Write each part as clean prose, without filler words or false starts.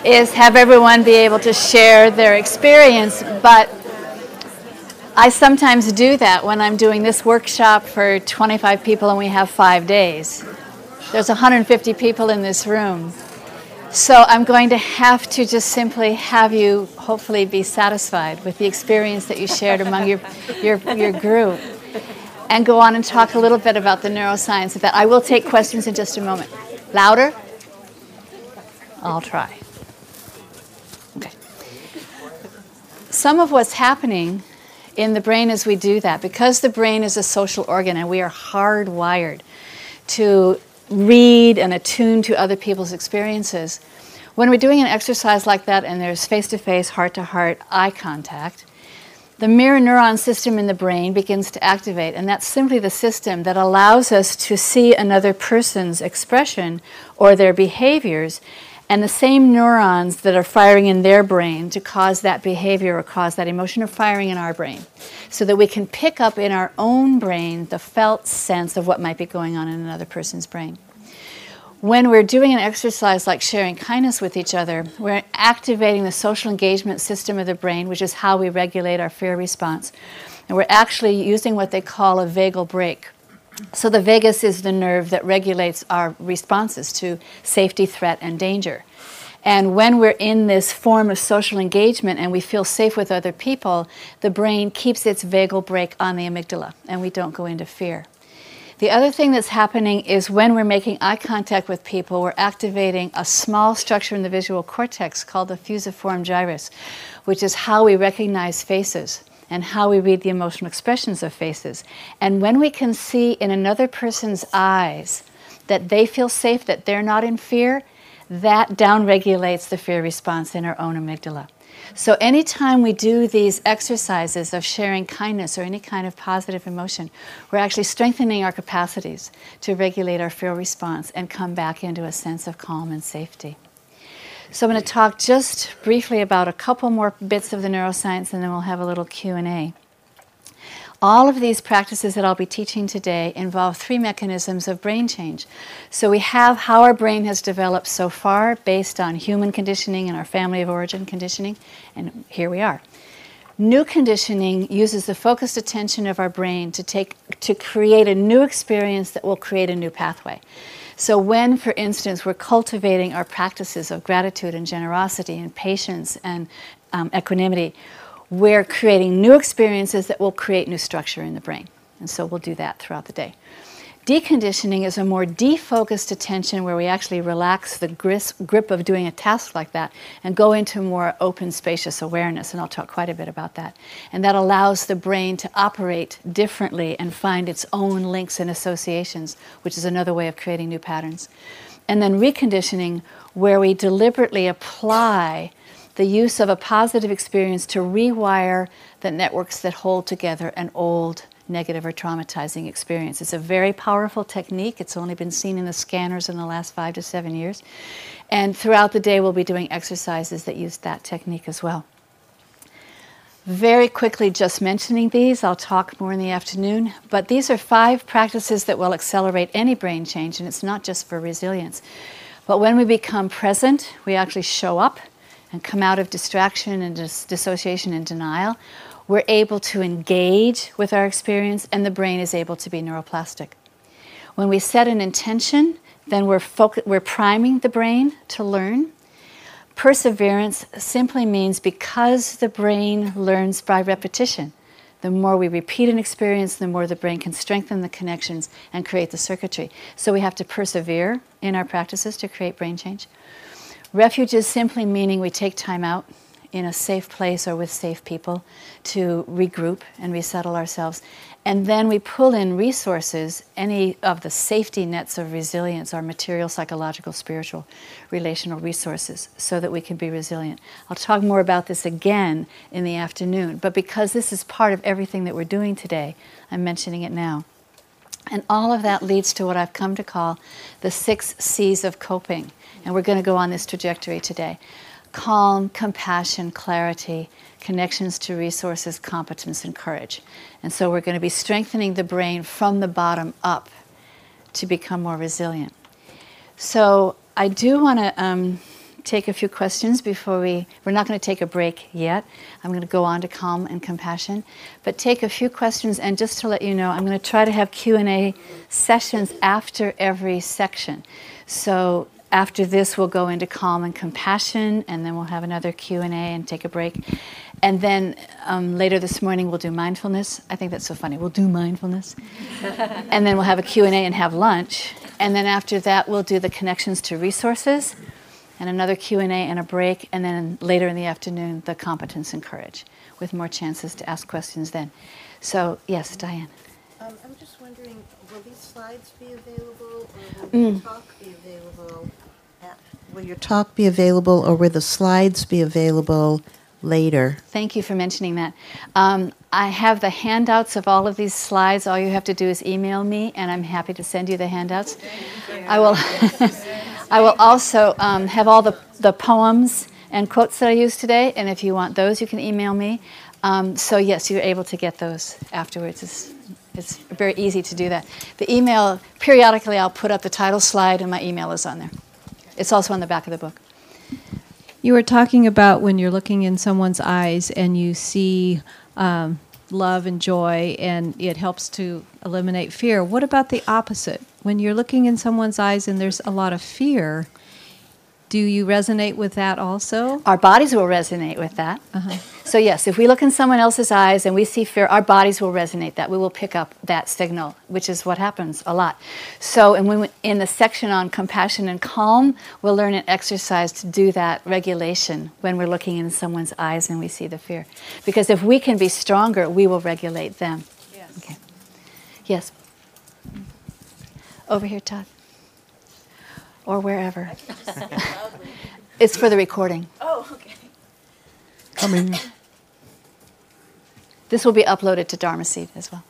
is have everyone be able to share their experience, but I sometimes do that when I'm doing this workshop for 25 people and we have 5 days. There's 150 people in this room. So I'm going to have to just simply have you hopefully be satisfied with the experience that you shared among your group, and go on and talk a little bit about the neuroscience of that. I will take questions in just a moment. Louder? I'll try. Okay. Some of what's happening in the brain as we do that, because the brain is a social organ and we are hardwired to read and attune to other people's experiences. When we're doing an exercise like that and there's face-to-face, heart-to-heart eye contact, the mirror neuron system in the brain begins to activate, and that's simply the system that allows us to see another person's expression or their behaviors, and the same neurons that are firing in their brain to cause that behavior or cause that emotion are firing in our brain, so that we can pick up in our own brain the felt sense of what might be going on in another person's brain. When we're doing an exercise like sharing kindness with each other, we're activating the social engagement system of the brain, which is how we regulate our fear response. And we're actually using what they call a vagal brake. So the vagus is the nerve that regulates our responses to safety, threat, and danger. And when we're in this form of social engagement and we feel safe with other people, the brain keeps its vagal brake on the amygdala, and we don't go into fear. The other thing that's happening is when we're making eye contact with people, we're activating a small structure in the visual cortex called the fusiform gyrus, which is how we recognize faces and how we read the emotional expressions of faces. And when we can see in another person's eyes that they feel safe, that they're not in fear, that downregulates the fear response in our own amygdala. So anytime we do these exercises of sharing kindness or any kind of positive emotion, we're actually strengthening our capacities to regulate our fear response and come back into a sense of calm and safety. So I'm going to talk just briefly about a couple more bits of the neuroscience, and then we'll have a little Q&A. All of these practices that I'll be teaching today involve 3 mechanisms of brain change. So we have how our brain has developed so far based on human conditioning and our family of origin conditioning, and here we are. New conditioning uses the focused attention of our brain to create a new experience that will create a new pathway. So when, for instance, we're cultivating our practices of gratitude and generosity and patience and equanimity, we're creating new experiences that will create new structure in the brain. And so we'll do that throughout the day. Deconditioning is a more defocused attention where we actually relax the grip of doing a task like that and go into more open, spacious awareness, and I'll talk quite a bit about that. And that allows the brain to operate differently and find its own links and associations, which is another way of creating new patterns. And then reconditioning, where we deliberately apply the use of a positive experience to rewire the networks that hold together an old negative or traumatizing experience. It's a very powerful technique. It's only been seen in the scanners in the last 5 to 7 years. And throughout the day, we'll be doing exercises that use that technique as well. Very quickly, just mentioning these, I'll talk more in the afternoon, but these are 5 practices that will accelerate any brain change, and it's not just for resilience. But when we become present, we actually show up and come out of distraction and dissociation and denial. We're able to engage with our experience, and the brain is able to be neuroplastic. When we set an intention, then we're priming the brain to learn. Perseverance simply means because the brain learns by repetition. The more we repeat an experience, the more the brain can strengthen the connections and create the circuitry. So we have to persevere in our practices to create brain change. Refuge is simply meaning we take time out in a safe place or with safe people to regroup and resettle ourselves. And then we pull in resources, any of the safety nets of resilience, our material, psychological, spiritual, relational resources, so that we can be resilient. I'll talk more about this again in the afternoon, but because this is part of everything that we're doing today, I'm mentioning it now. And all of that leads to what I've come to call the 6 C's of coping. And we're going to go on this trajectory today. Calm, compassion, clarity, connections to resources, competence, and courage. And so we're going to be strengthening the brain from the bottom up to become more resilient. So I do want to take a few questions before we're not going to take a break yet. I'm going to go on to calm and compassion, but take a few questions. And just to let you know, I'm going to try to have Q&A sessions after every section. So after this, we'll go into calm and compassion, and then we'll have another Q&A and take a break. And then later this morning, we'll do mindfulness. I think that's so funny. We'll do mindfulness. And then we'll have a Q&A and have lunch. And then after that, we'll do the connections to resources, and another Q&A and a break. And then later in the afternoon, the competence and courage, with more chances to ask questions then. So, yes, Diane. I'm just wondering, will these slides be available, or will your talk be available? Will your talk be available, or will the slides be available later? Thank you for mentioning that. I have the handouts of all of these slides. All you have to do is email me, and I'm happy to send you the handouts. I will. I will also have all the poems and quotes that I used today, and if you want those, you can email me. So yes, you're able to get those afterwards. It's very easy to do that. The email, periodically I'll put up the title slide, and my email is on there. It's also on the back of the book. You were talking about when you're looking in someone's eyes and you see love and joy, and it helps to eliminate fear. What about the opposite? When you're looking in someone's eyes and there's a lot of fear, do you resonate with that also? Our bodies will resonate with that. So yes, if we look in someone else's eyes and we see fear, our bodies will resonate that. We will pick up that signal, which is what happens a lot. So in the section on compassion and calm, we'll learn an exercise to do that regulation when we're looking in someone's eyes and we see the fear. Because if we can be stronger, we will regulate them. Yes. Okay. Yes. Over here, Todd. Or wherever. It's for the recording. Oh, okay. Coming. This will be uploaded to Dharma Seed as well.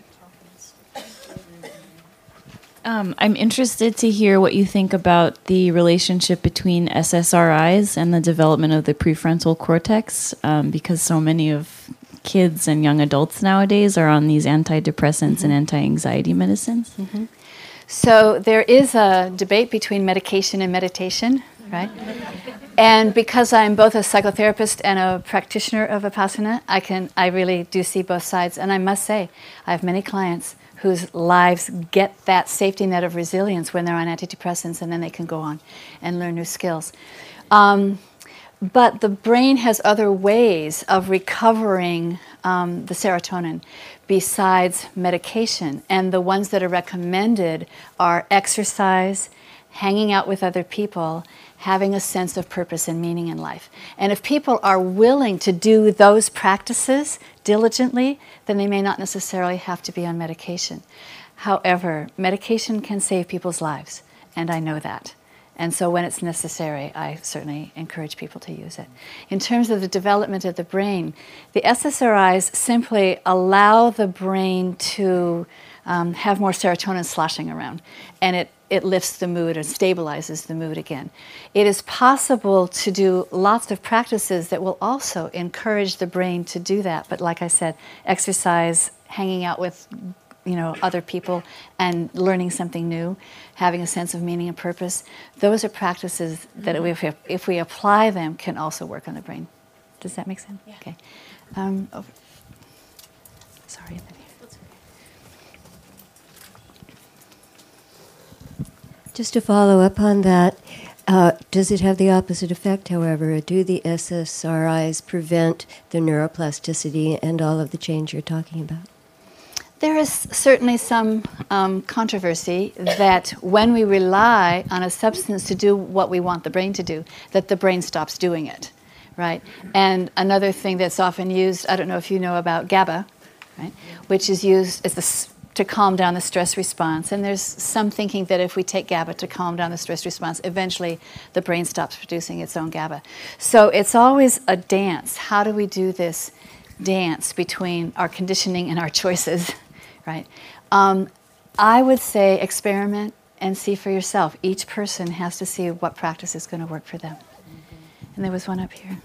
I'm interested to hear what you think about the relationship between SSRIs and the development of the prefrontal cortex, because so many of kids and young adults nowadays are on these antidepressants and anti-anxiety medicines. So there is a debate between medication and meditation, right? And because I'm both a psychotherapist and a practitioner of Vipassana, I really do see both sides. And I must say, I have many clients whose lives get that safety net of resilience when they're on antidepressants, and then they can go on and learn new skills. But the brain has other ways of recovering the serotonin besides medication. And the ones that are recommended are exercise, hanging out with other people, having a sense of purpose and meaning in life. And if people are willing to do those practices diligently, then they may not necessarily have to be on medication. However, medication can save people's lives, and I know that. And so when it's necessary, I certainly encourage people to use it. In terms of the development of the brain, the SSRIs simply allow the brain to have more serotonin sloshing around, and it lifts the mood and stabilizes the mood again. It is possible to do lots of practices that will also encourage the brain to do that. But like I said, exercise, hanging out with other people and learning something new, having a sense of meaning and purpose, those are practices that if we apply them can also work on the brain. Does that make sense? Yeah. Okay. Sorry. Just to follow up on that, does it have the opposite effect, however? Do the SSRIs prevent the neuroplasticity and all of the change you're talking about? There is certainly some controversy that when we rely on a substance to do what we want the brain to do, that the brain stops doing it, right? And another thing that's often used, I don't know if you know about GABA, right, which is used as to calm down the stress response. And there's some thinking that if we take GABA to calm down the stress response, eventually the brain stops producing its own GABA. So it's always a dance. How do we do this dance between our conditioning and our choices? Right. I would say experiment and see for yourself. Each person has to see what practice is going to work for them. And there was one up here.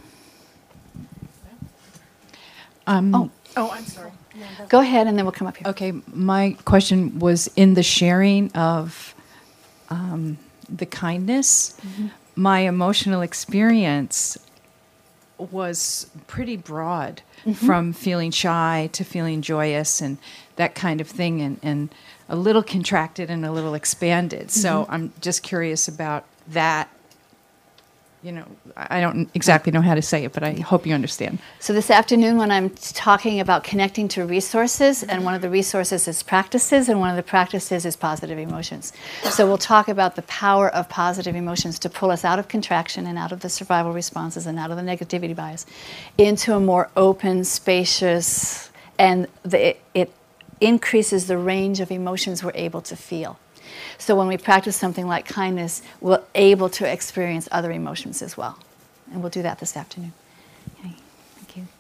I'm sorry. Go ahead, and then we'll come up here. Okay, my question was in the sharing of the kindness. my emotional experience was pretty broad, from feeling shy to feeling joyous and that kind of thing, and a little contracted and a little expanded. So I'm just curious about that. You know, I don't exactly know how to say it, but I hope you understand. So this afternoon when I'm talking about connecting to resources, and one of the resources is practices, and one of the practices is positive emotions. So we'll talk about the power of positive emotions to pull us out of contraction and out of the survival responses and out of the negativity bias into a more open, spacious, and it increases the range of emotions we're able to feel. So when we practice something like kindness, we're able to experience other emotions as well. And we'll do that this afternoon. Okay. Thank you.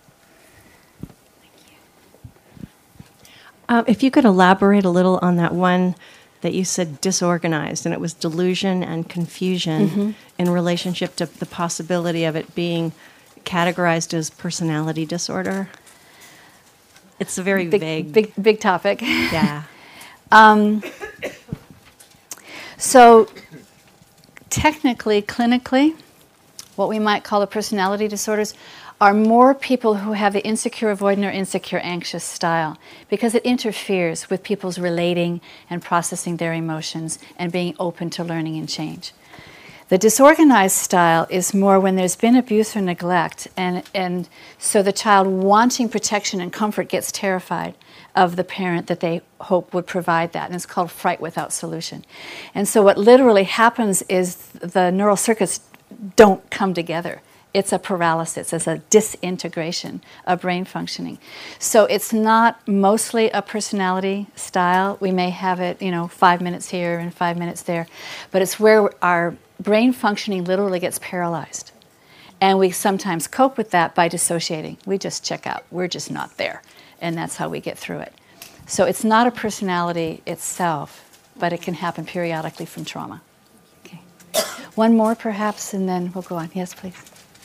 If you could elaborate a little on that one that you said disorganized, and it was delusion and confusion in relationship to the possibility of it being categorized as personality disorder. It's a very vague. Big topic. Yeah. So technically, clinically, what we might call the personality disorders are more people who have the insecure avoidant or insecure anxious style, because it interferes with people's relating and processing their emotions and being open to learning and change. The disorganized style is more when there's been abuse or neglect, and so the child wanting protection and comfort gets terrified of the parent that they hope would provide that, and it's called fright without solution. And so what literally happens is the neural circuits don't come together. It's a paralysis, it's a disintegration of brain functioning. So it's not mostly a personality style. We may have it, 5 minutes here and 5 minutes there, but it's where our brain functioning literally gets paralyzed. And we sometimes cope with that by dissociating. We just check out. We're just not there. And that's how we get through it. So it's not a personality itself, but it can happen periodically from trauma. Okay. One more perhaps, and then we'll go on. Yes, please.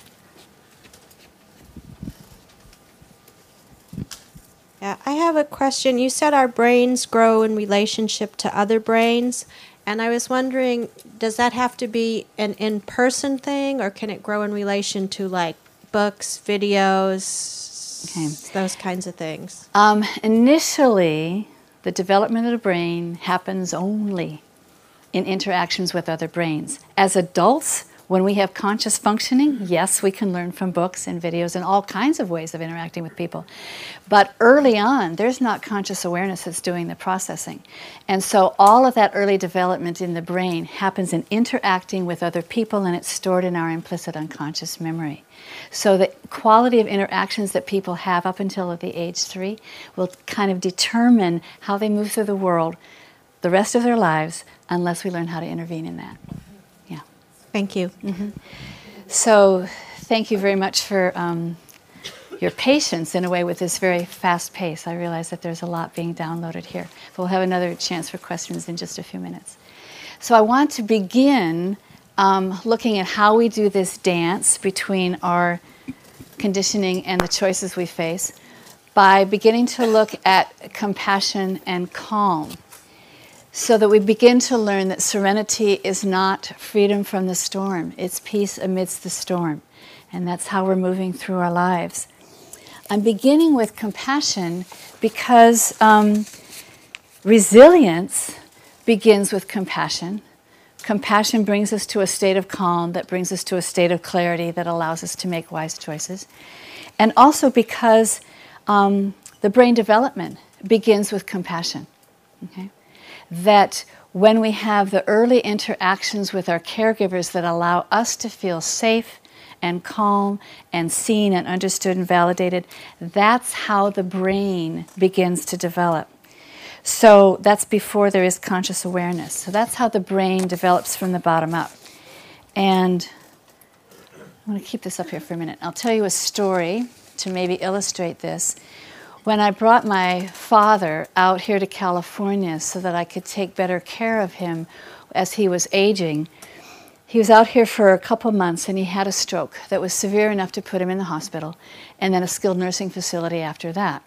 Yeah, I have a question. You said our brains grow in relationship to other brains, and I was wondering, does that have to be an in-person thing, or can it grow in relation to like books, videos, those kinds of things? Initially, the development of the brain happens only in interactions with other brains. As adults, when we have conscious functioning, yes, we can learn from books and videos and all kinds of ways of interacting with people. But early on, there's not conscious awareness that's doing the processing. And so all of that early development in the brain happens in interacting with other people, and it's stored in our implicit unconscious memory. So the quality of interactions that people have up until the age 3 will kind of determine how they move through the world the rest of their lives, unless we learn how to intervene in that. Yeah. Thank you. So thank you very much for your patience in a way with this very fast pace. I realize that there's a lot being downloaded here. But we'll have another chance for questions in just a few minutes. So I want to begin looking at how we do this dance between our conditioning and the choices we face by beginning to look at compassion and calm, so that we begin to learn that serenity is not freedom from the storm, it's peace amidst the storm. And that's how we're moving through our lives. I'm beginning with compassion because resilience begins with compassion. Compassion brings us to a state of calm that brings us to a state of clarity that allows us to make wise choices. And also because the brain development begins with compassion. Okay? That when we have the early interactions with our caregivers that allow us to feel safe and calm and seen and understood and validated, that's how the brain begins to develop. So that's before there is conscious awareness. So that's how the brain develops from the bottom up. And I'm going to keep this up here for a minute. I'll tell you a story to maybe illustrate this. When I brought my father out here to California so that I could take better care of him as he was aging, he was out here for a couple months and he had a stroke that was severe enough to put him in the hospital and then a skilled nursing facility after that.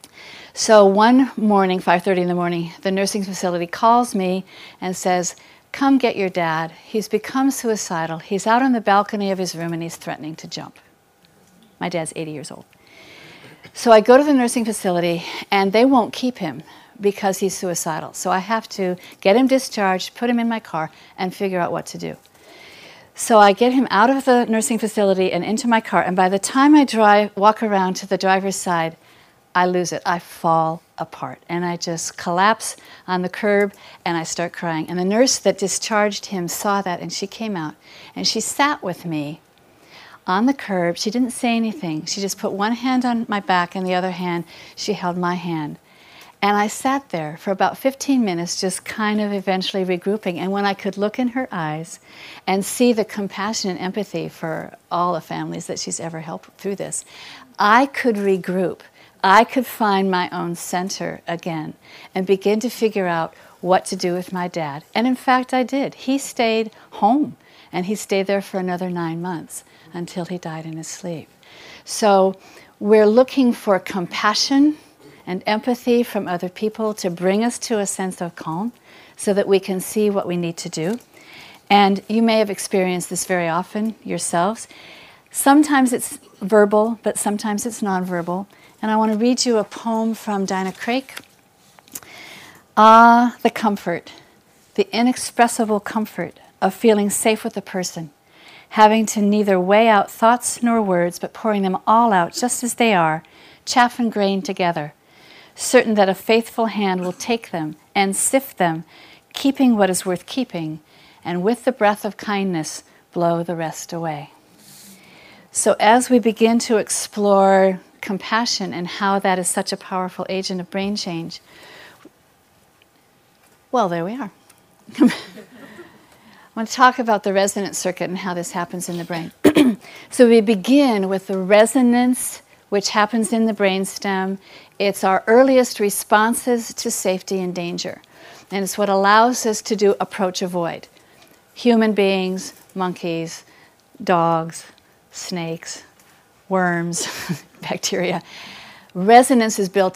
So one morning, 5:30 in the morning, the nursing facility calls me and says, come get your dad. He's become suicidal. He's out on the balcony of his room and he's threatening to jump. My dad's 80 years old. So I go to the nursing facility and they won't keep him because he's suicidal. So I have to get him discharged, put him in my car, and figure out what to do. So I get him out of the nursing facility and into my car, and by the time I walk around to the driver's side, I lose it. I fall apart, and I just collapse on the curb, and I start crying. And the nurse that discharged him saw that, and she came out, and she sat with me on the curb. She didn't say anything. She just put one hand on my back, and the other hand, she held my hand. And I sat there for about 15 minutes, just kind of eventually regrouping. And when I could look in her eyes and see the compassion and empathy for all the families that she's ever helped through this, I could regroup. I could find my own center again and begin to figure out what to do with my dad. And in fact, I did. He stayed home, and he stayed there for another 9 months until he died in his sleep. So we're looking for compassion and empathy from other people to bring us to a sense of calm so that we can see what we need to do. And you may have experienced this very often yourselves. Sometimes it's verbal, but sometimes it's nonverbal. And I want to read you a poem from Dinah Craik. Ah, the comfort, the inexpressible comfort of feeling safe with a person, having to neither weigh out thoughts nor words, but pouring them all out just as they are, chaff and grain together, certain that a faithful hand will take them and sift them, keeping what is worth keeping, and with the breath of kindness blow the rest away. So as we begin to explore compassion and how that is such a powerful agent of brain change, well, there we are. I want to talk about the resonance circuit and how this happens in the brain. So we begin with the resonance, which happens in the brainstem. It's our earliest responses to safety and danger. And it's what allows us to do approach avoid. Human beings, monkeys, dogs, snakes, worms, bacteria. Resonance is built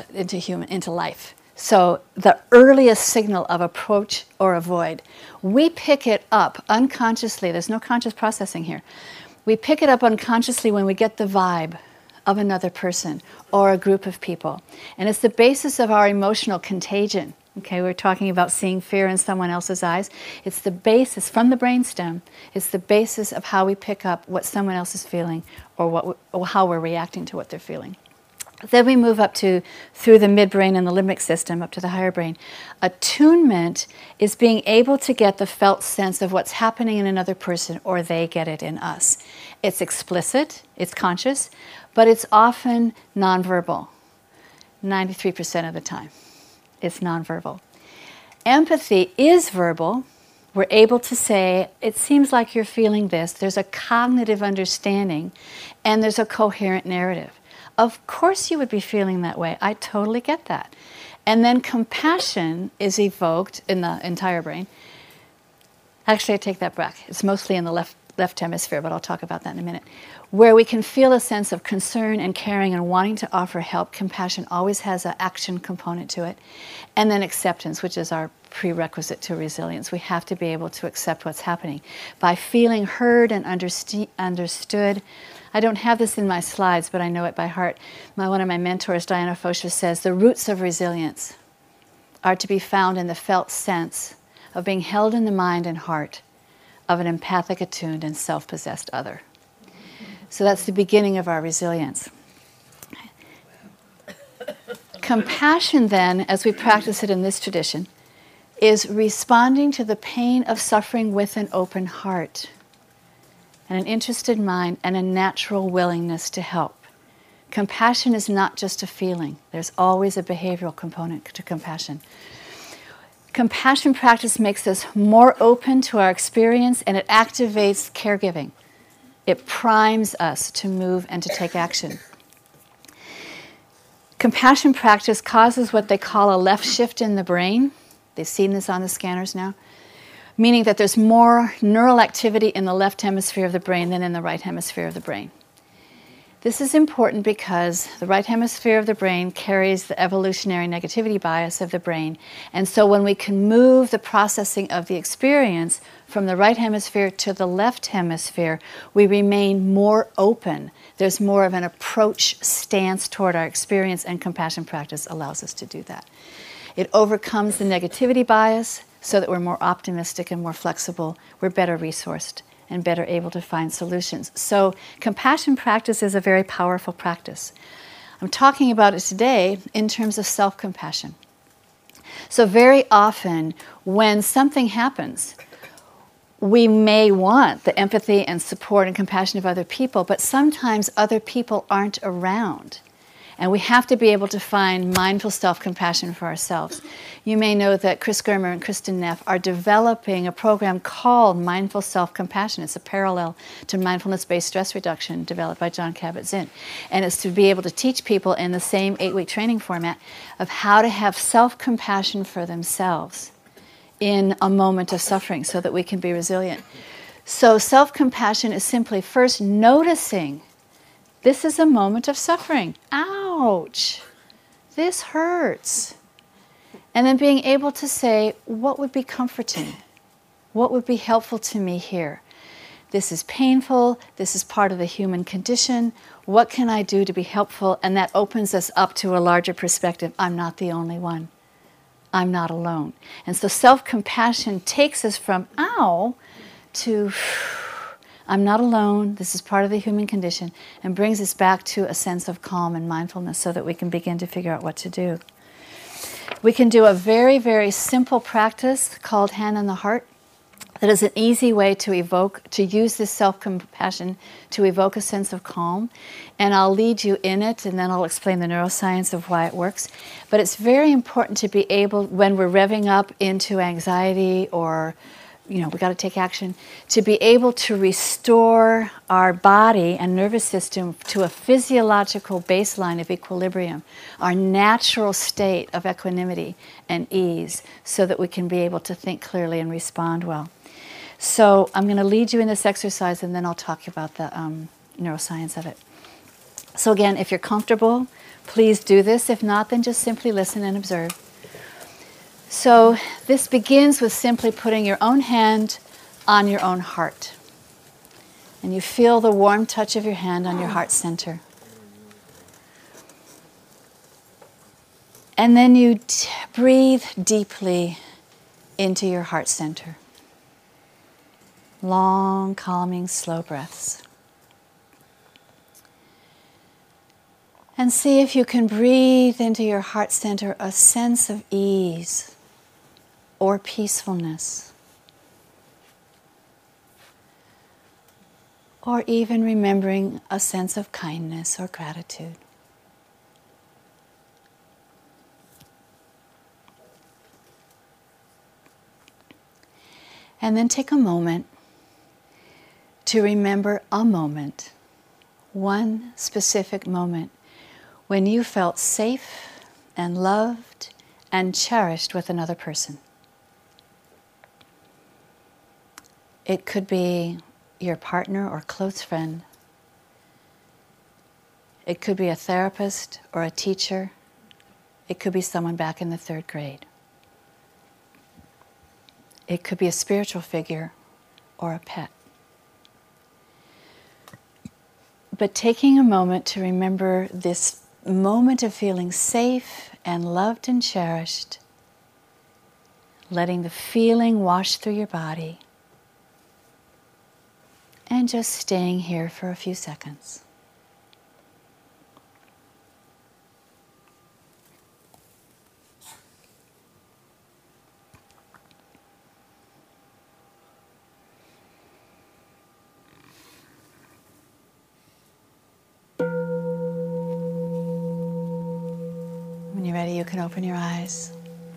into life. So the earliest signal of approach or avoid, we pick it up unconsciously. There's no conscious processing here. We pick it up unconsciously when we get the vibe of another person or a group of people. And it's the basis of our emotional contagion. Okay, we're talking about seeing fear in someone else's eyes. It's the basis from the brainstem. It's the basis of how we pick up what someone else is feeling or how we're reacting to what they're feeling. Then we move up through the midbrain and the limbic system, up to the higher brain. Attunement is being able to get the felt sense of what's happening in another person, or they get it in us. It's explicit, it's conscious, but it's often nonverbal. 93% of the time, it's nonverbal. Empathy is verbal. We're able to say, it seems like you're feeling this. There's a cognitive understanding, and there's a coherent narrative. Of course you would be feeling that way. I totally get that. And then compassion is evoked in the entire brain. Actually, I take that back. It's mostly in the left hemisphere, but I'll talk about that in a minute. Where we can feel a sense of concern and caring and wanting to offer help. Compassion always has an action component to it. And then acceptance, which is our prerequisite to resilience. We have to be able to accept what's happening. By feeling heard and understood. I don't have this in my slides, but I know it by heart. One of my mentors, Diana Fosher, says the roots of resilience are to be found in the felt sense of being held in the mind and heart of an empathic, attuned, and self-possessed other. So that's the beginning of our resilience. Compassion, then, as we practice it in this tradition, is responding to the pain of suffering with an open heart and an interested mind and a natural willingness to help. Compassion is not just a feeling. There's always a behavioral component to compassion. Compassion practice makes us more open to our experience, and it activates caregiving. It primes us to move and to take action. Compassion practice causes what they call a left shift in the brain. They've seen this on the scanners now. Meaning that there's more neural activity in the left hemisphere of the brain than in the right hemisphere of the brain. This is important because the right hemisphere of the brain carries the evolutionary negativity bias of the brain. And so when we can move the processing of the experience from the right hemisphere to the left hemisphere, we remain more open. There's more of an approach stance toward our experience, and compassion practice allows us to do that. It overcomes the negativity bias so that we're more optimistic and more flexible. We're better resourced and better able to find solutions. So compassion practice is a very powerful practice. I'm talking about it today in terms of self-compassion. So very often when something happens, we may want the empathy and support and compassion of other people, but sometimes other people aren't around. And we have to be able to find mindful self-compassion for ourselves. You may know that Chris Germer and Kristen Neff are developing a program called Mindful Self-Compassion. It's a parallel to mindfulness-based stress reduction developed by Jon Kabat-Zinn. And it's to be able to teach people in the same 8-week training format of how to have self-compassion for themselves in a moment of suffering so that we can be resilient. So self-compassion is simply first noticing this is a moment of suffering. Ouch! This hurts. And then being able to say, what would be comforting? What would be helpful to me here? This is painful. This is part of the human condition. What can I do to be helpful? And that opens us up to a larger perspective. I'm not the only one. I'm not alone. And so self-compassion takes us from ow to I'm not alone, this is part of the human condition, and brings us back to a sense of calm and mindfulness so that we can begin to figure out what to do. We can do a very, very simple practice called Hand on the Heart that is an easy way to use this self-compassion to evoke a sense of calm. And I'll lead you in it, and then I'll explain the neuroscience of why it works. But it's very important to be able, when we're revving up into anxiety or we got to take action, to be able to restore our body and nervous system to a physiological baseline of equilibrium, our natural state of equanimity and ease, so that we can be able to think clearly and respond well. So I'm going to lead you in this exercise, and then I'll talk about the neuroscience of it. So again, if you're comfortable, please do this. If not, then just simply listen and observe. So this begins with simply putting your own hand on your own heart. And you feel the warm touch of your hand on your heart center. And then you breathe deeply into your heart center. Long, calming, slow breaths. And see if you can breathe into your heart center a sense of ease or peacefulness, or even remembering a sense of kindness or gratitude. And then take a moment to remember a moment, one specific moment, when you felt safe and loved and cherished with another person. It could be your partner or close friend. It could be a therapist or a teacher. It could be someone back in the 3rd grade. It could be a spiritual figure or a pet. But taking a moment to remember this moment of feeling safe and loved and cherished, letting the feeling wash through your body, and just staying here for a few seconds. When you're ready, you can open your eyes.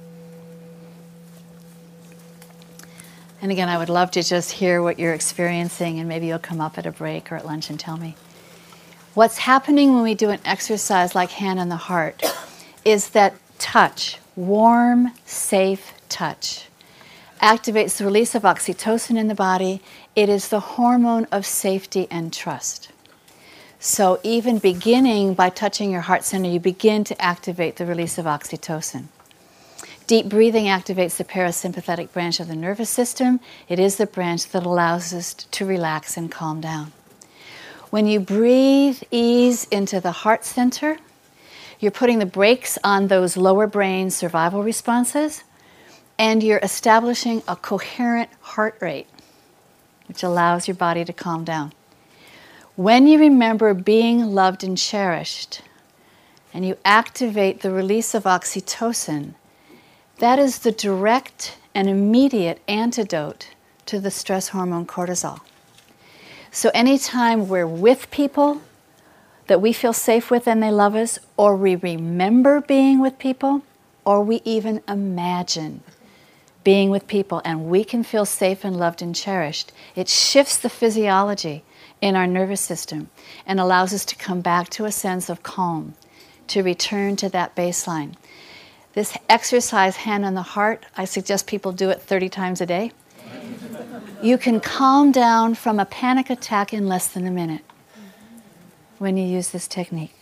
And again, I would love to just hear what you're experiencing, and maybe you'll come up at a break or at lunch and tell me. What's happening when we do an exercise like Hand on the Heart is that touch, warm, safe touch, activates the release of oxytocin in the body. It is the hormone of safety and trust. So even beginning by touching your heart center, you begin to activate the release of oxytocin. Deep breathing activates the parasympathetic branch of the nervous system. It is the branch that allows us to relax and calm down. When you breathe ease into the heart center, you're putting the brakes on those lower brain survival responses, and you're establishing a coherent heart rate, which allows your body to calm down. When you remember being loved and cherished, and you activate the release of oxytocin, that is the direct and immediate antidote to the stress hormone cortisol. So anytime we're with people that we feel safe with and they love us, or we remember being with people, or we even imagine being with people and we can feel safe and loved and cherished, it shifts the physiology in our nervous system and allows us to come back to a sense of calm, to return to that baseline. This exercise, hand on the heart, I suggest people do it 30 times a day. You can calm down from a panic attack in less than a minute when you use this technique.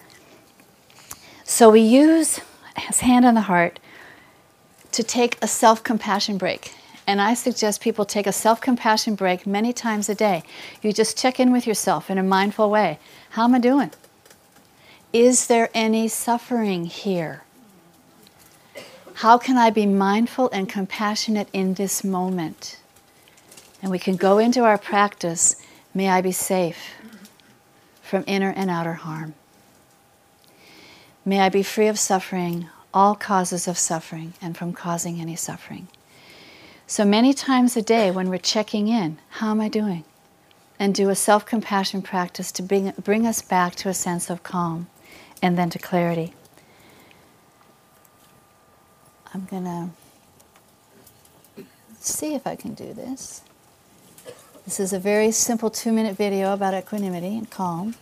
So we use hand on the heart to take a self-compassion break. And I suggest people take a self-compassion break many times a day. You just check in with yourself in a mindful way. How am I doing? Is there any suffering here? How can I be mindful and compassionate in this moment? And we can go into our practice, may I be safe from inner and outer harm. May I be free of suffering, all causes of suffering, and from causing any suffering. So many times a day when we're checking in, how am I doing? And do a self-compassion practice to bring us back to a sense of calm and then to clarity. I'm going to see if I can do this. This is a very simple 2-minute video about equanimity and calm.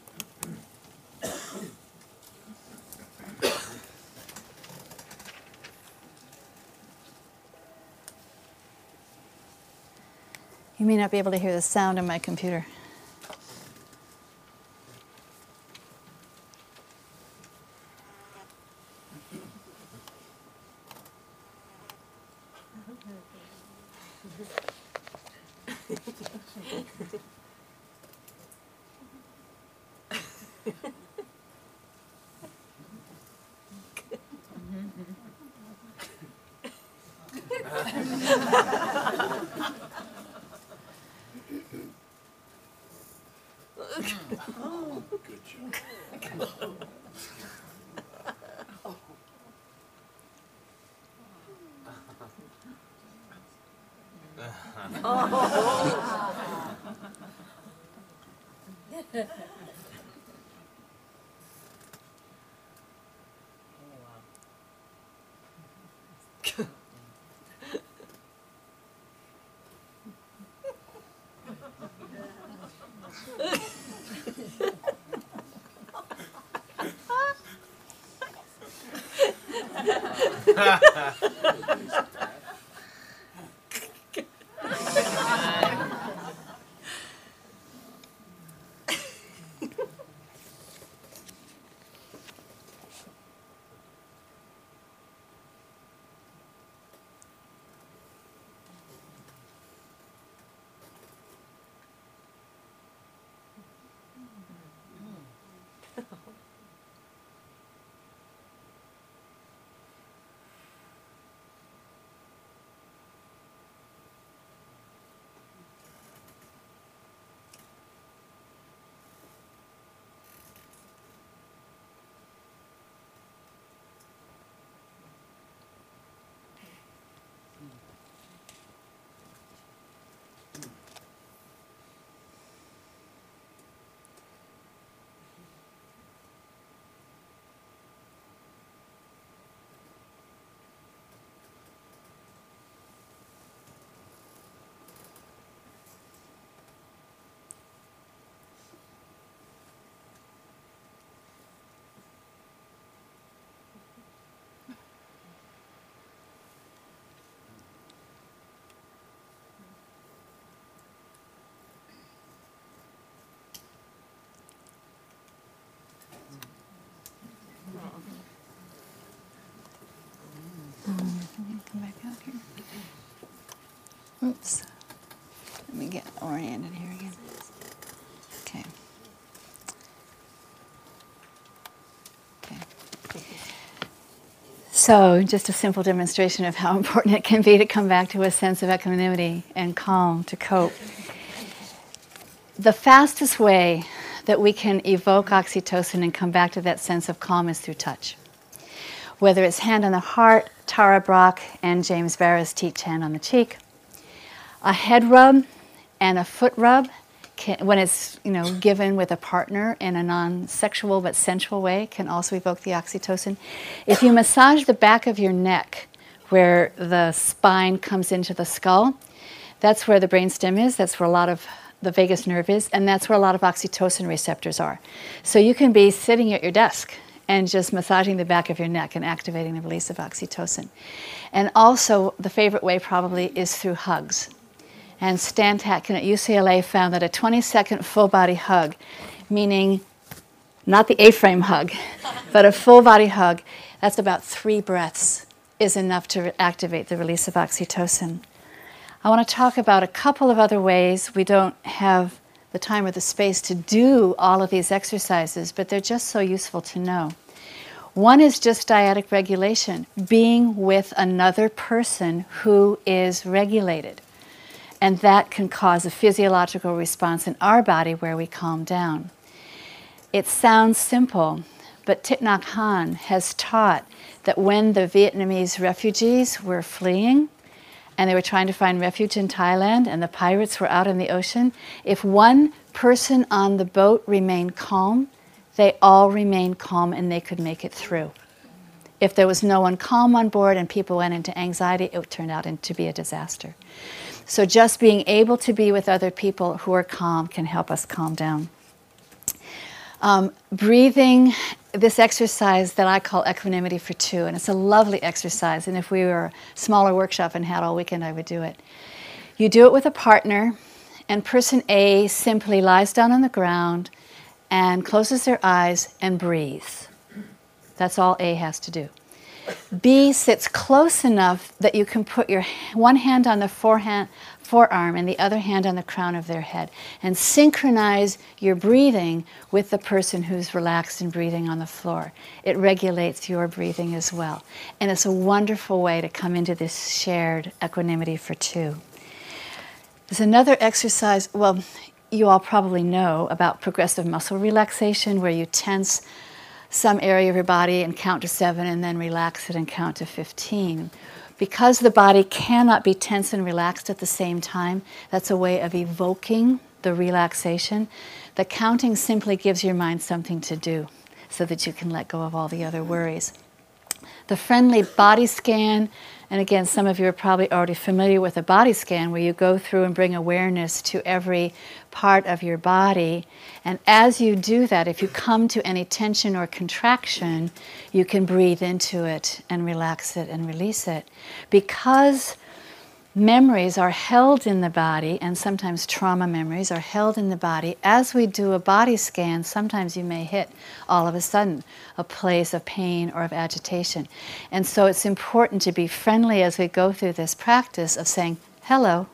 You may not be able to hear the sound of my computer. Oops. Let me get oriented here again. Okay. Okay. So, just a simple demonstration of how important it can be to come back to a sense of equanimity and calm to cope. The fastest way that we can evoke oxytocin and come back to that sense of calm is through touch. Whether it's hand on the heart, Tara Brach and James Barris teach hand on the cheek. A head rub and a foot rub, when it's given with a partner in a non-sexual but sensual way, can also evoke the oxytocin. If you massage the back of your neck, where the spine comes into the skull, that's where the brainstem is. That's where a lot of the vagus nerve is, and that's where a lot of oxytocin receptors are. So you can be sitting at your desk and just massaging the back of your neck and activating the release of oxytocin. And also, the favorite way probably is through hugs. And Stan Tatkin at UCLA found that a 20-second full-body hug, meaning not the A-frame hug, but a full-body hug, that's about 3 breaths, is enough to activate the release of oxytocin. I want to talk about a couple of other ways. We don't have the time or the space to do all of these exercises, but they're just so useful to know. One is just dyadic regulation, being with another person who is regulated. And that can cause a physiological response in our body where we calm down. It sounds simple, but Thich Nhat Hanh has taught that when the Vietnamese refugees were fleeing and they were trying to find refuge in Thailand and the pirates were out in the ocean, if one person on the boat remained calm, they all remained calm and they could make it through. If there was no one calm on board and people went into anxiety, it turned out to be a disaster. So just being able to be with other people who are calm can help us calm down. Breathing, this exercise that I call Equanimity for Two, and it's a lovely exercise, and if we were a smaller workshop and had all weekend, I would do it. You do it with a partner, and person A simply lies down on the ground and closes their eyes and breathes. That's all A has to do. B sits close enough that you can put your one hand on the forearm and the other hand on the crown of their head and synchronize your breathing with the person who's relaxed and breathing on the floor. It regulates your breathing as well. And it's a wonderful way to come into this shared equanimity for two. There's another exercise, well, you all probably know about progressive muscle relaxation, where you tense some area of your body and count to 7 and then relax it and count to 15. Because the body cannot be tense and relaxed at the same time, that's a way of evoking the relaxation. The counting simply gives your mind something to do so that you can let go of all the other worries. The friendly body scan, and again, some of you are probably already familiar with a body scan where you go through and bring awareness to every part of your body. And as you do that, if you come to any tension or contraction, you can breathe into it and relax it and release it. Because memories are held in the body, and sometimes trauma memories are held in the body, as we do a body scan, sometimes you may hit all of a sudden a place of pain or of agitation. And so it's important to be friendly as we go through this practice of saying hello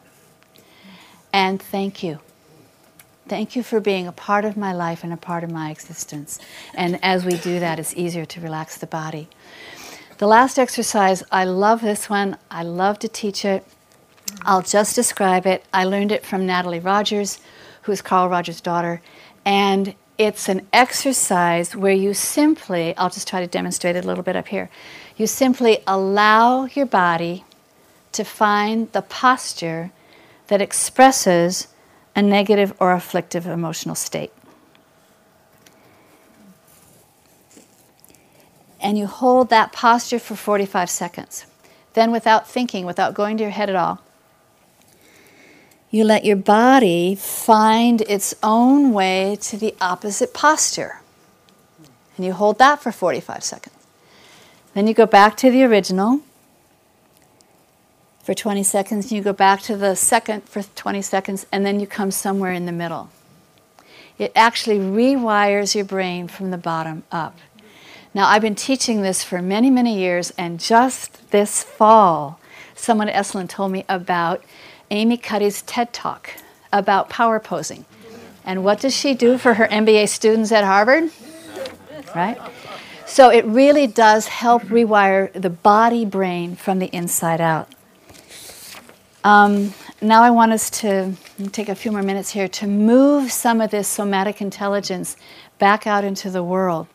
and thank you. Thank you for being a part of my life and a part of my existence. And as we do that, it's easier to relax the body. The last exercise, I love this one. I love to teach it. I'll just describe it. I learned it from Natalie Rogers, who's Carl Rogers' daughter. And it's an exercise where you simply, I'll just try to demonstrate it a little bit up here. You simply allow your body to find the posture that expresses a negative or afflictive emotional state. And you hold that posture for 45 seconds. Then without thinking, without going to your head at all, you let your body find its own way to the opposite posture. And you hold that for 45 seconds. Then you go back to the original for 20 seconds, and you go back to the second for 20 seconds, and then you come somewhere in the middle. It actually rewires your brain from the bottom up. Now, I've been teaching this for many, many years, and just this fall, someone at Esalen told me about Amy Cuddy's TED Talk about power posing. And what does she do for her MBA students at Harvard? Right? So it really does help rewire the body brain from the inside out. Now I want us to take a few more minutes here to move some of this somatic intelligence back out into the world.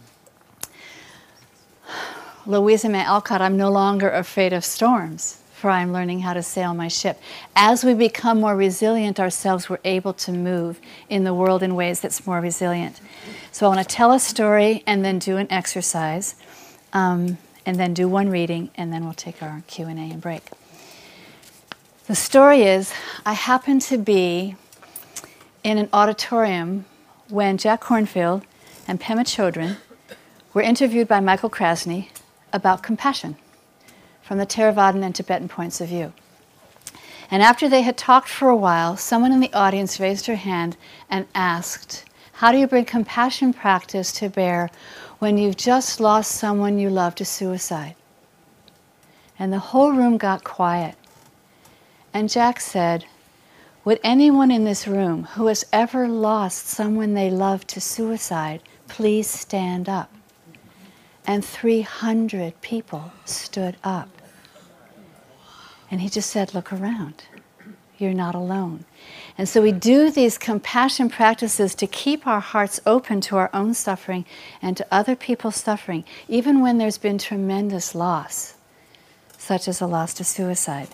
Louisa May Alcott, I'm no longer afraid of storms, for I am learning how to sail my ship. As we become more resilient ourselves, we're able to move in the world in ways that's more resilient. So I want to tell a story and then do an exercise, and then do one reading, and then we'll take our Q&A and break. The story is, I happened to be in an auditorium when Jack Kornfield and Pema Chodron were interviewed by Michael Krasny about compassion from the Theravadan and Tibetan points of view. And after they had talked for a while, someone in the audience raised her hand and asked, how do you bring compassion practice to bear when you've just lost someone you love to suicide? And the whole room got quiet. And Jack said, would anyone in this room who has ever lost someone they love to suicide please stand up? And 300 people stood up. And he just said, look around. You're not alone. And so we do these compassion practices to keep our hearts open to our own suffering and to other people's suffering, even when there's been tremendous loss, such as a loss to suicide.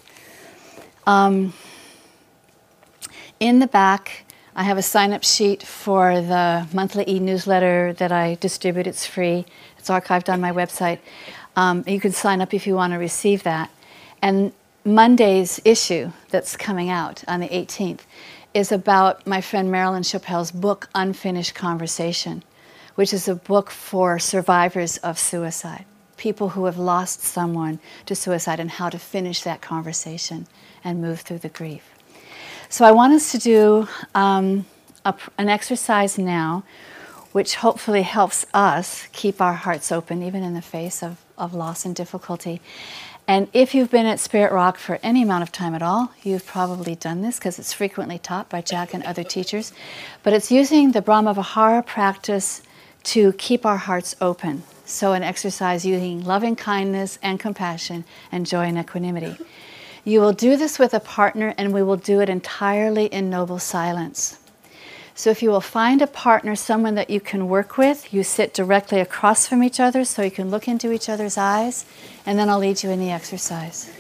In the back, I have a sign-up sheet for the monthly e-newsletter that I distribute. It's free. It's archived on my website. You can sign up if you want to receive that. And Monday's issue that's coming out on the 18th is about my friend Marilyn Chappelle's book, Unfinished Conversation, which is a book for survivors of suicide, people who have lost someone to suicide and how to finish that conversation and move through the grief. So I want us to do an exercise now, which hopefully helps us keep our hearts open, even in the face of loss and difficulty. And if you've been at Spirit Rock for any amount of time at all, you've probably done this because it's frequently taught by Jack and other teachers. But it's using the Brahma Vihara practice to keep our hearts open. So an exercise using loving kindness and compassion and joy and equanimity. You will do this with a partner, and we will do it entirely in noble silence. So if you will find a partner, someone that you can work with, you sit directly across from each other so you can look into each other's eyes, and then I'll lead you in the exercise.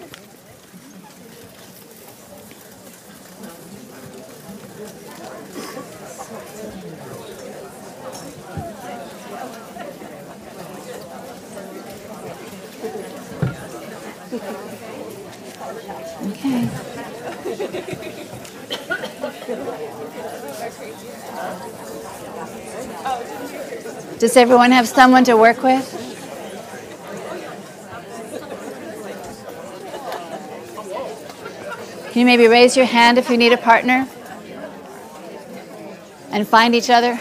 Okay. Does everyone have someone to work with? Can you maybe raise your hand if you need a partner? And find each other?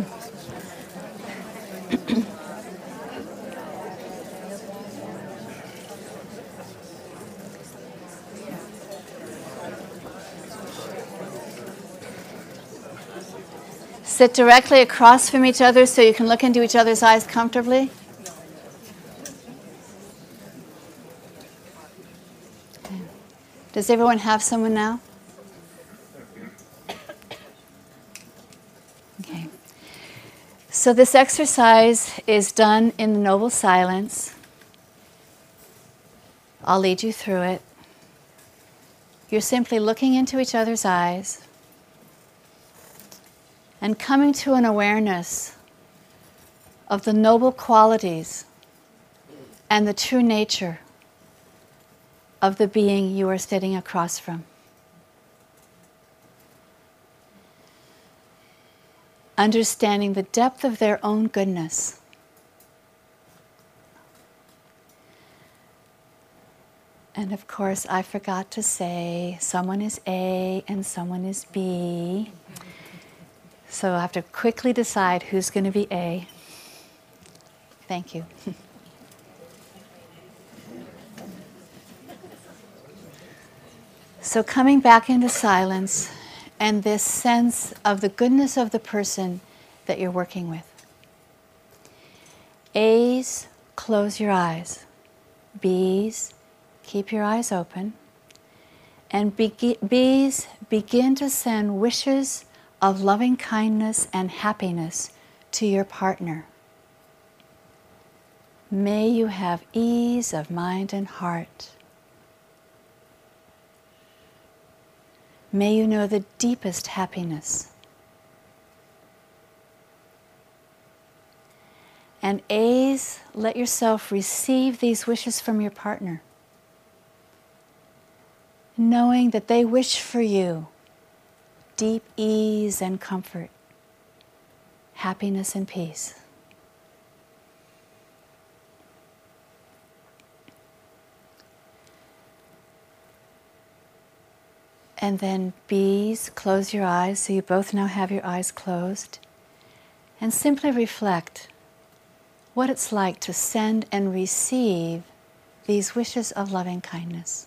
Sit directly across from each other so you can look into each other's eyes comfortably. Okay. Does everyone have someone now? Okay. So this exercise is done in the noble silence. I'll lead you through it. You're simply looking into each other's eyes and coming to an awareness of the noble qualities and the true nature of the being you are sitting across from. Understanding the depth of their own goodness. And of course, I forgot to say, someone is A and someone is B. So I have to quickly decide who's going to be A. Thank you. So coming back into silence and this sense of the goodness of the person that you're working with. A's, close your eyes. B's, keep your eyes open. And B's, begin to send wishes of loving kindness and happiness to your partner. May you have ease of mind and heart. May you know the deepest happiness. And A's, let yourself receive these wishes from your partner, knowing that they wish for you deep ease and comfort, happiness and peace. And then B's, close your eyes, so you both now have your eyes closed, and simply reflect what it's like to send and receive these wishes of loving kindness.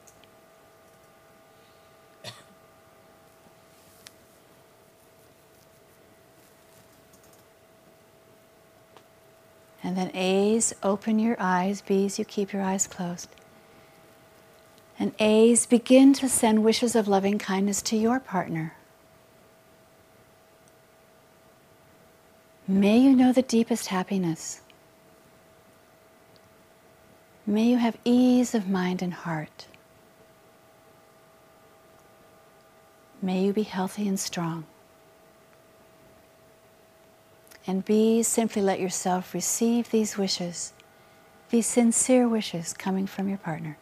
And then A's, open your eyes. B's, you keep your eyes closed. And A's, begin to send wishes of loving kindness to your partner. May you know the deepest happiness. May you have ease of mind and heart. May you be healthy and strong. And B, simply let yourself receive these wishes, these sincere wishes coming from your partner.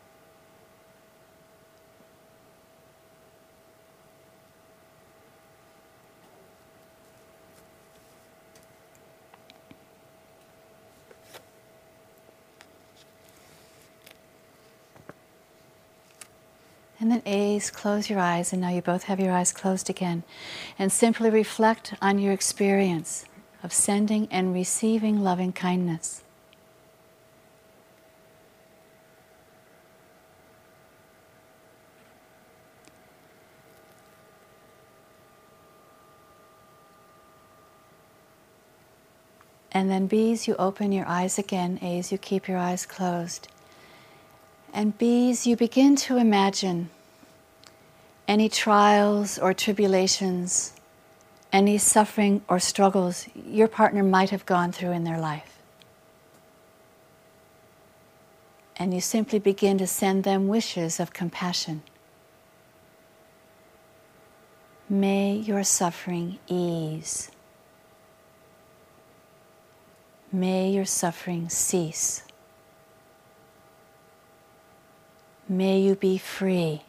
And then A's, close your eyes, and now you both have your eyes closed again. And simply reflect on your experience of sending and receiving loving kindness. And then B's, you open your eyes again. A's, you keep your eyes closed. And B's, you begin to imagine any trials or tribulations, any suffering or struggles your partner might have gone through in their life. And you simply begin to send them wishes of compassion. May your suffering ease. May your suffering cease. May you be free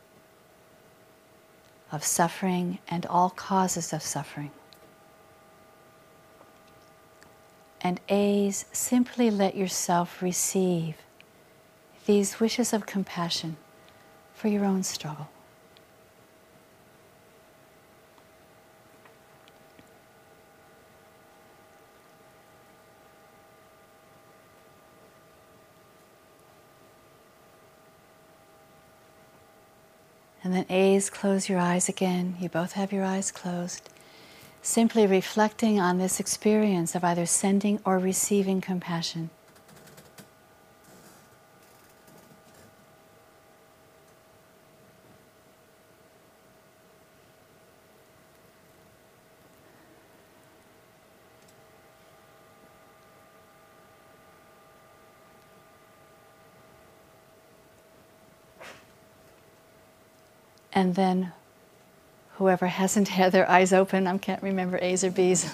of suffering and all causes of suffering. And A's, simply let yourself receive these wishes of compassion for your own struggle. And then A's, close your eyes again. You both have your eyes closed. Simply reflecting on this experience of either sending or receiving compassion. And then whoever hasn't had their eyes open, I can't remember A's or B's.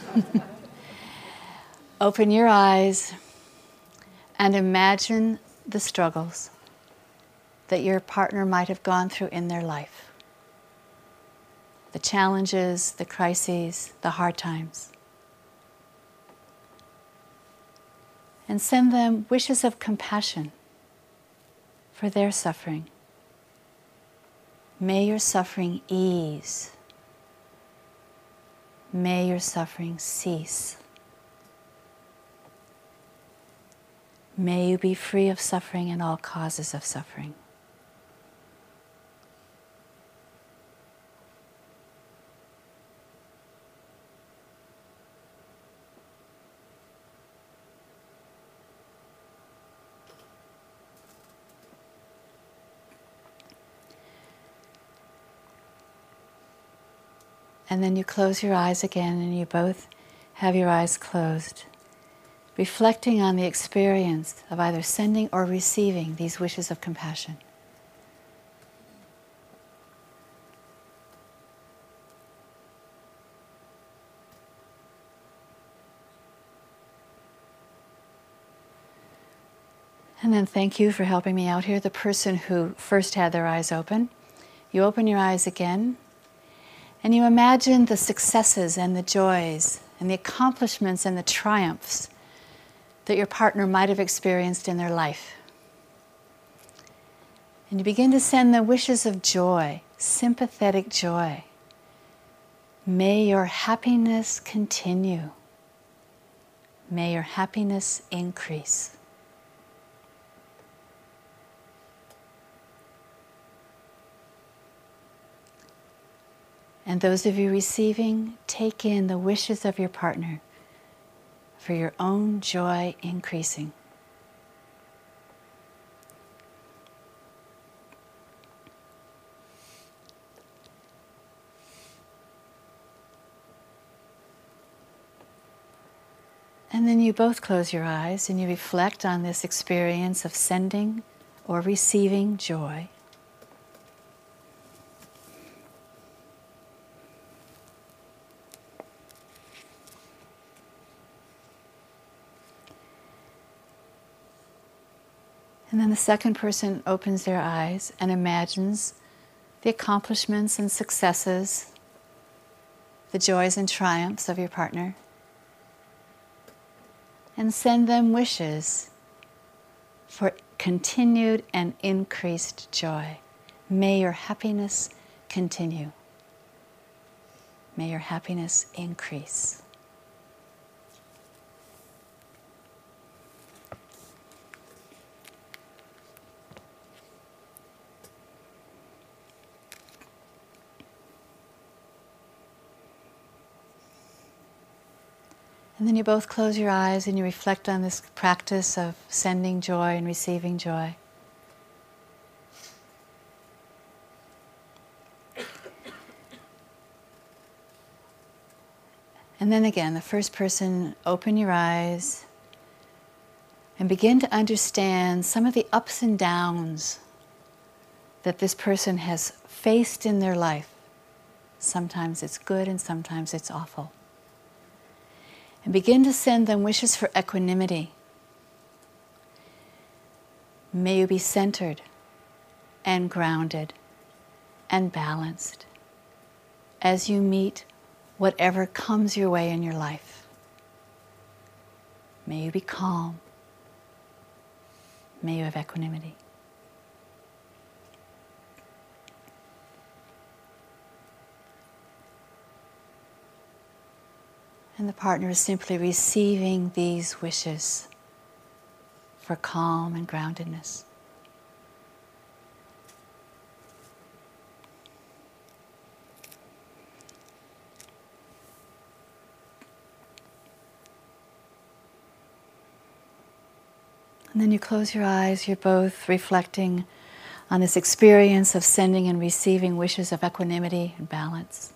Open your eyes and imagine the struggles that your partner might have gone through in their life. The challenges, the crises, the hard times. And send them wishes of compassion for their suffering. May your suffering ease. May your suffering cease. May you be free of suffering and all causes of suffering. And then you close your eyes again, and you both have your eyes closed, reflecting on the experience of either sending or receiving these wishes of compassion. And then thank you for helping me out here, the person who first had their eyes open. You open your eyes again, and you imagine the successes and the joys and the accomplishments and the triumphs that your partner might have experienced in their life. And you begin to send the wishes of joy, sympathetic joy. May your happiness continue. May your happiness increase. And those of you receiving, take in the wishes of your partner for your own joy increasing. And then you both close your eyes and you reflect on this experience of sending or receiving joy. And then the second person opens their eyes and imagines the accomplishments and successes, the joys and triumphs of your partner, and send them wishes for continued and increased joy. May your happiness continue. May your happiness increase. And then you both close your eyes and you reflect on this practice of sending joy and receiving joy. And then again, the first person, open your eyes and begin to understand some of the ups and downs that this person has faced in their life. Sometimes it's good and sometimes it's awful. And begin to send them wishes for equanimity. May you be centered and grounded and balanced as you meet whatever comes your way in your life. May you be calm. May you have equanimity. And the partner is simply receiving these wishes for calm and groundedness. And then you close your eyes, you're both reflecting on this experience of sending and receiving wishes of equanimity and balance.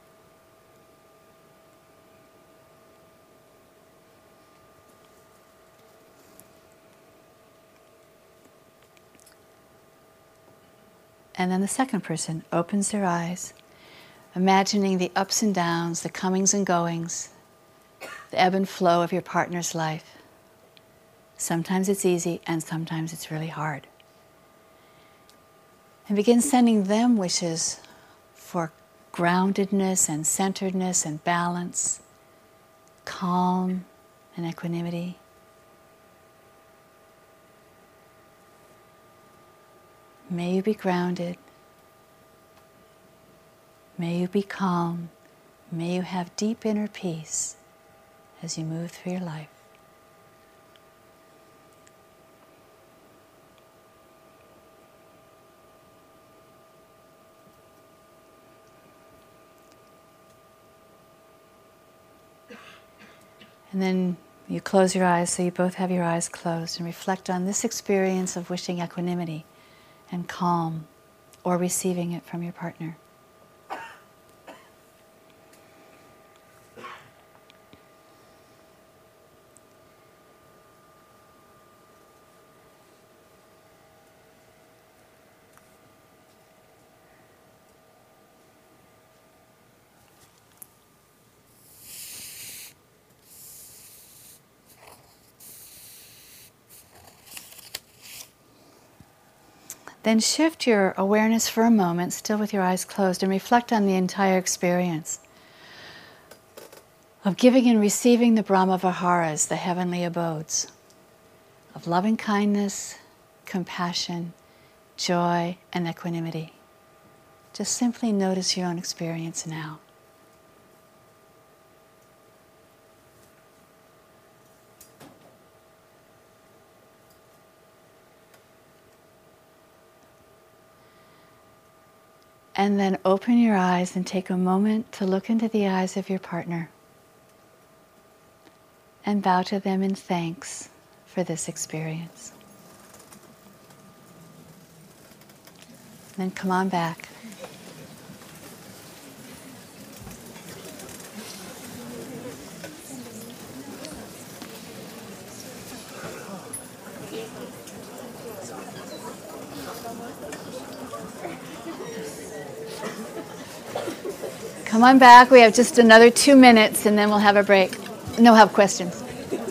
And then the second person opens their eyes, imagining the ups and downs, the comings and goings, the ebb and flow of your partner's life. Sometimes it's easy and sometimes it's really hard. And begin sending them wishes for groundedness and centeredness and balance, calm and equanimity. May you be grounded. May you be calm. May you have deep inner peace as you move through your life. And then you close your eyes, so you both have your eyes closed, and reflect on this experience of wishing equanimity and calm, or receiving it from your partner. Then shift your awareness for a moment, still with your eyes closed, and reflect on the entire experience of giving and receiving the Brahma Viharas, the heavenly abodes, of loving kindness, compassion, joy, and equanimity. Just simply notice your own experience now. And then open your eyes and take a moment to look into the eyes of your partner and bow to them in thanks for this experience. Then come on back. Come on back. We have just another 2 minutes and then we'll have a break. And we'll have questions.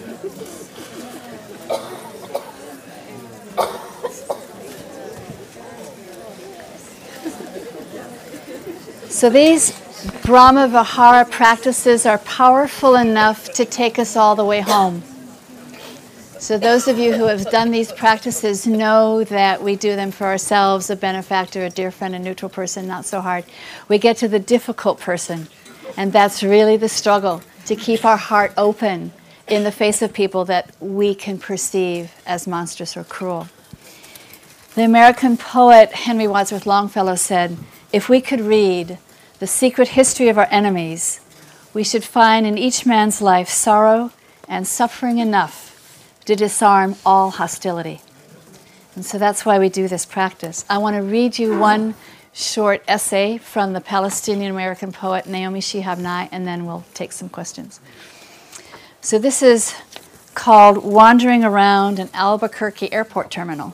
So these Brahma Vihara practices are powerful enough to take us all the way home. So those of you who have done these practices know that we do them for ourselves, a benefactor, a dear friend, a neutral person, not so hard. We get to the difficult person, and that's really the struggle, to keep our heart open in the face of people that we can perceive as monstrous or cruel. The American poet Henry Wadsworth Longfellow said, "If we could read the secret history of our enemies, we should find in each man's life sorrow and suffering enough to disarm all hostility." And so that's why we do this practice. I want to read you one short essay from the Palestinian American poet Naomi Shihab Nye, and then we'll take some questions. So this is called "Wandering Around an Albuquerque Airport Terminal."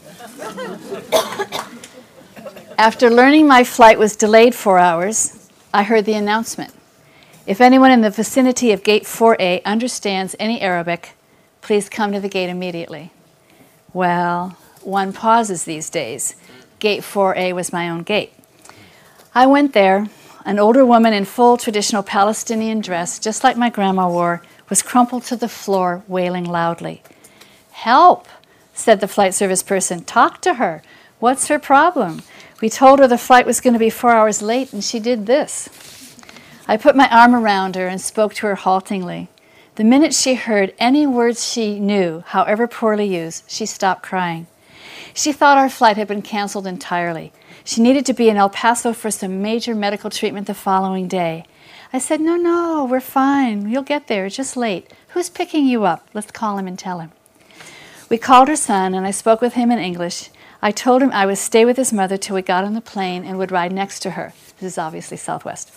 After learning my flight was delayed 4 hours, I heard the announcement. If anyone in the vicinity of Gate 4A understands any Arabic, please come to the gate immediately. Well, one pauses these days. Gate 4A was my own gate. I went there. An older woman in full traditional Palestinian dress, just like my grandma wore, was crumpled to the floor, wailing loudly. "Help," said the flight service person. "Talk to her. What's her problem? We told her the flight was going to be 4 hours late, and she did this." I put my arm around her and spoke to her haltingly. The minute she heard any words she knew, however poorly used, she stopped crying. She thought our flight had been canceled entirely. She needed to be in El Paso for some major medical treatment the following day. I said, No, we're fine. You'll get there. It's just late. Who's picking you up? Let's call him and tell him." We called her son, and I spoke with him in English. I told him I would stay with his mother till we got on the plane and would ride next to her. This is obviously Southwest.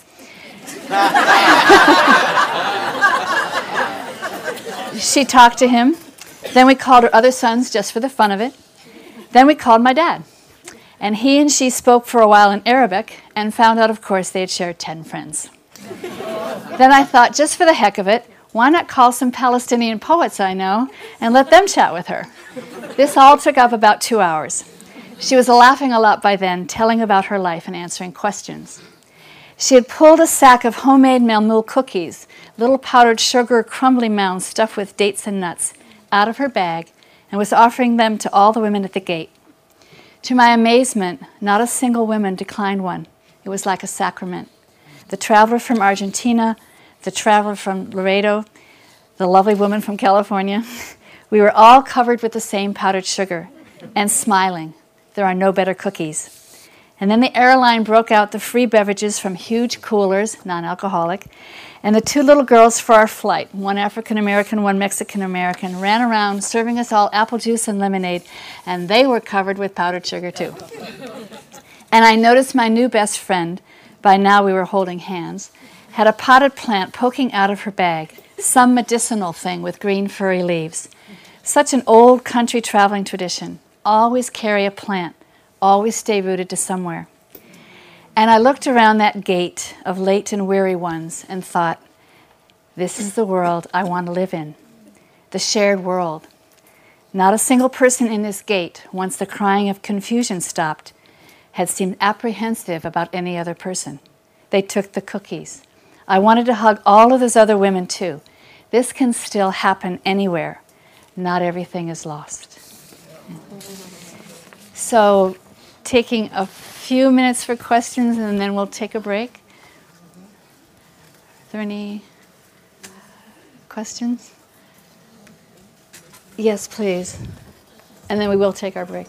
She talked to him. Then we called her other sons just for the fun of it. Then we called my dad. And he and she spoke for a while in Arabic and found out, of course, they had shared 10 friends. Then I thought, just for the heck of it, why not call some Palestinian poets I know and let them chat with her? This all took up about 2 hours. She was laughing a lot by then, telling about her life and answering questions. She had pulled a sack of homemade Melmul cookies, little powdered sugar crumbly mounds stuffed with dates and nuts, out of her bag and was offering them to all the women at the gate. To my amazement, not a single woman declined one. It was like a sacrament. The traveler from Argentina, the traveler from Laredo, the lovely woman from California, we were all covered with the same powdered sugar and smiling. There are no better cookies. And then the airline broke out the free beverages from huge coolers, non-alcoholic, and the 2 little girls for our flight, one African-American, one Mexican-American, ran around serving us all apple juice and lemonade, and they were covered with powdered sugar too. And I noticed my new best friend, by now we were holding hands, had a potted plant poking out of her bag, some medicinal thing with green furry leaves. Such an old country traveling tradition. Always carry a plant. Always stay rooted to somewhere. And I looked around that gate of late and weary ones and thought, this is the world I want to live in, the shared world. Not a single person in this gate, once the crying of confusion stopped, had seemed apprehensive about any other person. They took the cookies. I wanted to hug all of those other women too. This can still happen anywhere. Not everything is lost. So, taking a few minutes for questions and then we'll take a break. Are there any questions? Yes, please. And then we will take our break.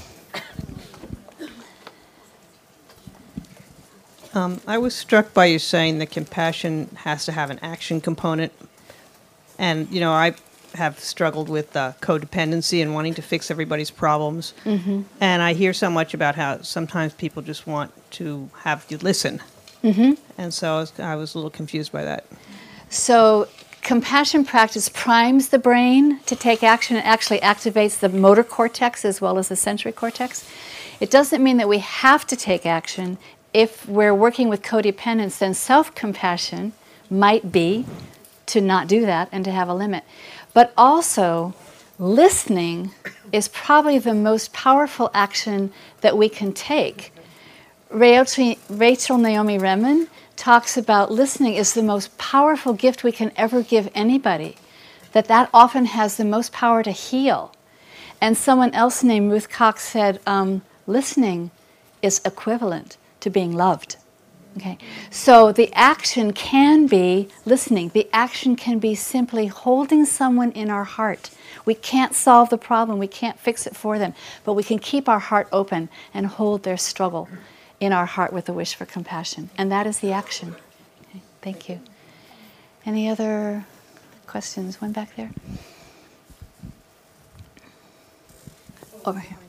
I was struck by you saying that compassion has to have an action component. And, you know, I have struggled with codependency and wanting to fix everybody's problems. Mm-hmm. And I hear so much about how sometimes people just want to have you listen. Mm-hmm. And so I was a little confused by that. So compassion practice primes the brain to take action. It actually activates the motor cortex as well as the sensory cortex. It doesn't mean that we have to take action. If we're working with codependence, then self-compassion might be to not do that and to have a limit. But also, listening is probably the most powerful action that we can take. Rachel Naomi Remen talks about listening is the most powerful gift we can ever give anybody, that often has the most power to heal. And someone else named Ruth Cox said, listening is equivalent to being loved. Okay, so the action can be listening. The action can be simply holding someone in our heart. We can't solve the problem. We can't fix it for them. But we can keep our heart open and hold their struggle in our heart with a wish for compassion. And that is the action. Okay, thank you. Any other questions? One back there. Over here.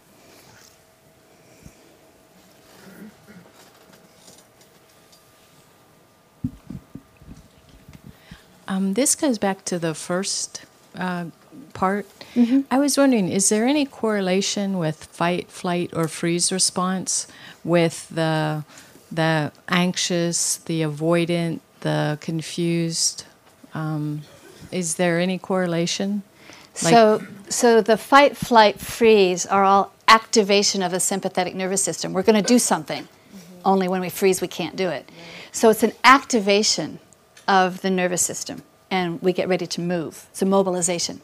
This goes back to the first part. Mm-hmm. I was wondering, is there any correlation with fight, flight, or freeze response with the anxious, the avoidant, the confused? Is there any correlation? So the fight, flight, freeze are all activation of the sympathetic nervous system. We're going to do something. Mm-hmm. Only when we freeze, we can't do it. So it's an activation of the nervous system, and we get ready to move. It's a mobilization.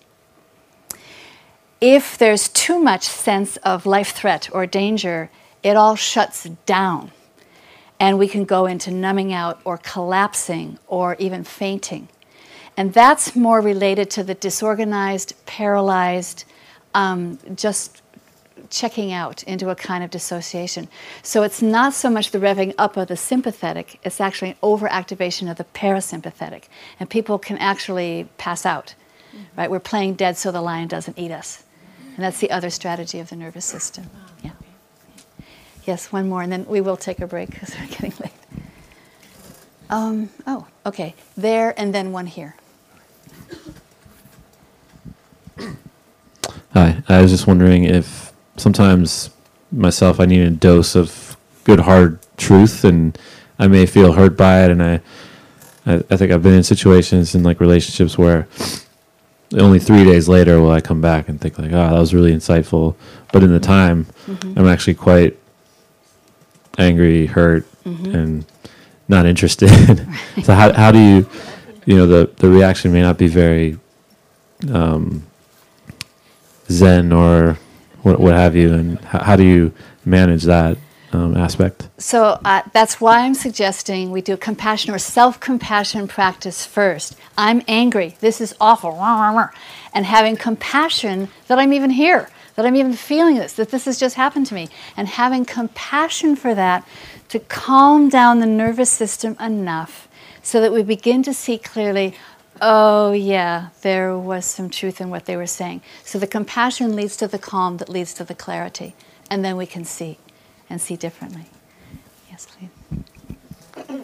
If there's too much sense of life threat or danger, it all shuts down, and we can go into numbing out or collapsing or even fainting. And that's more related to the disorganized, paralyzed, just checking out into a kind of dissociation. So it's not so much the revving up of the sympathetic, it's actually an overactivation of the parasympathetic. And people can actually pass out, right? We're playing dead so the lion doesn't eat us. And that's the other strategy of the nervous system. Yeah. Yes, one more, and then we will take a break because we're getting late. Oh, okay. There, and then one here. Hi, I was just wondering if sometimes myself I need a dose of good hard truth, and I may feel hurt by it, and I think I've been in situations in like relationships where only 3 days later will I come back and think like, oh, that was really insightful, but in the time I'm actually quite angry, hurt, and not interested. So how do you the reaction may not be very zen or what have you, and how do you manage that aspect? So that's why I'm suggesting we do a compassion or self-compassion practice first. I'm angry. This is awful. And having compassion that I'm even here, that I'm even feeling this, that this has just happened to me. And having compassion for that to calm down the nervous system enough so that we begin to see clearly, oh yeah, there was some truth in what they were saying. So the compassion leads to the calm that leads to the clarity. And then we can see and see differently. Yes, please.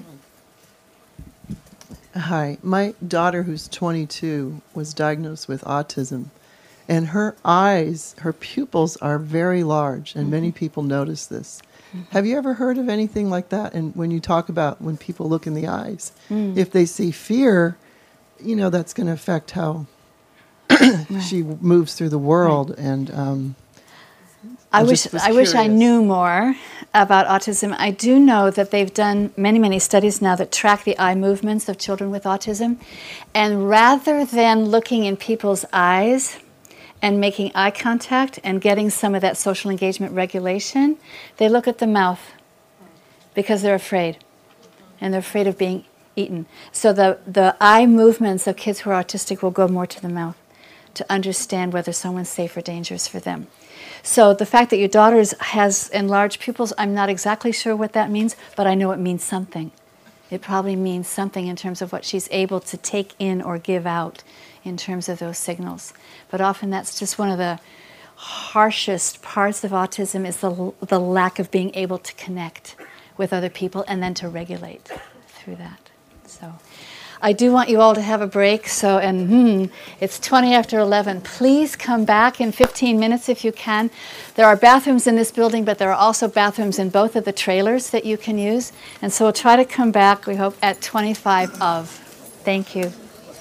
Hi. My daughter, who's 22, was diagnosed with autism. And her eyes, her pupils are very large, and many people notice this. Have you ever heard of anything like that? And when you talk about when people look in the eyes, if they see fear, that's going to affect how she moves through the world. Right. And I I wish just was I wish I curious. knew more about autism. I do know that they've done many studies now that track the eye movements of children with autism, and rather than looking in people's eyes and making eye contact and getting some of that social engagement regulation, they look at the mouth because they're afraid, and they're afraid of being eaten. So the eye movements of kids who are autistic will go more to the mouth to understand whether someone's safe or dangerous for them. So the fact that your daughter has enlarged pupils, I'm not exactly sure what that means, but I know it means something. It probably means something in terms of what she's able to take in or give out in terms of those signals. But often that's just one of the harshest parts of autism is the lack of being able to connect with other people and then to regulate through that. So I do want you all to have a break. So, it's 20 after 11. Please come back in 15 minutes if you can. There are bathrooms in this building, but there are also bathrooms in both of the trailers that you can use. And so we'll try to come back, we hope, at 25 of. Thank you.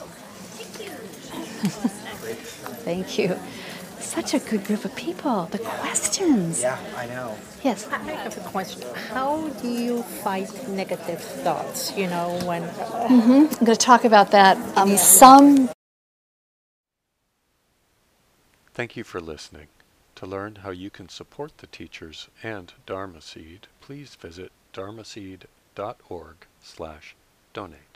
Thank you. Such a good group of people. The questions. Yeah, I know. Yes. I have a question. How do you fight negative thoughts? You know, when. I'm going to talk about that. Thank you for listening. To learn how you can support the teachers and Dharma Seed, please visit dharmaseed.org/donate.